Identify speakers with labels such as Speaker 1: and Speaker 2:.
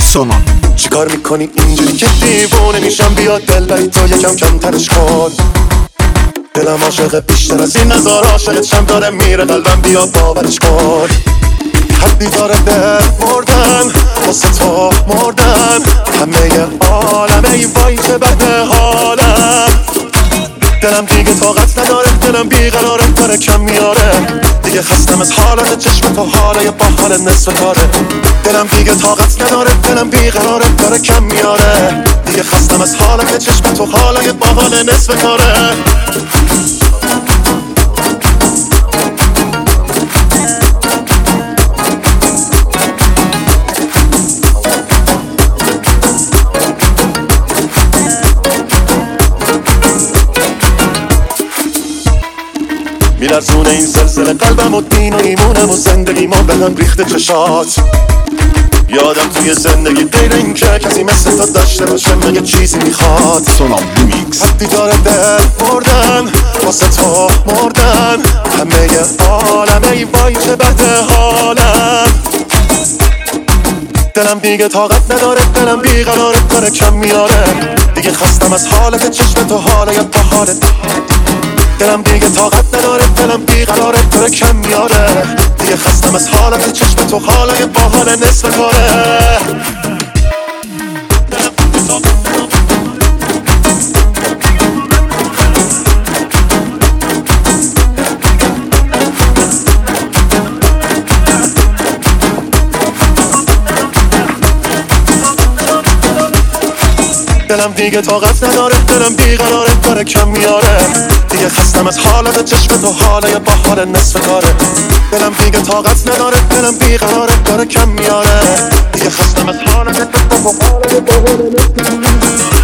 Speaker 1: سونام.
Speaker 2: چیکار میکنی اینجوری که دیوونه میشم؟ بیا دلای تو یکم کمترش کن. دلم عاشق بیشتر از این نظار عاشقت شم داره میره قلبم، بیا باورش کن. حدی داره دل مردن واسه تو مردن، همه عالمه ای وای چه بده حالم. دلم دیگه طاقت نداره، دلم بیقراره داره کم میاره. دیگه خستم از حالت چشم تو، حالای با حال نصف کاره. دلم دیگه طاقت نداره، دلم بیقراره داره کم میاره. دیگه خستم از حالت چشم تو، حالای با حال نصف کاره. میلرزونه این زلزله قلبم و دین و ایمونم و زندگی ما به هم ریخته چشات. یادم توی زندگی غیر این که کسی مثل تو داشته باشه مگه چیزی میخواد.
Speaker 1: سونام ریمیکس.
Speaker 2: حدی داره دل مردن واسه تو مردن، همه عالمه ای وای چه بده حالم. دلم دیگه طاقت نداره، دلم بیقراره داره کم میاره. دیگه خستم از حالت چشم تو، حالای با حالت. دلم دیگه طاقت نداره، دلم بیقراره داره کم میاره. دیگه خستم از حالت چشم تو، حالای با حال نصف کاره. دلم دیگه طاقت نداره، دلم بیقراره داره کم میاره. دیگه خستم از حالت چشم تو، حالای با حال نصف کاره. دلم دیگه طاقت نداره، دلم بیقراره داره کم میاره. دیگه خستم از حالت چشم تو، حالای با حال نصف کاره.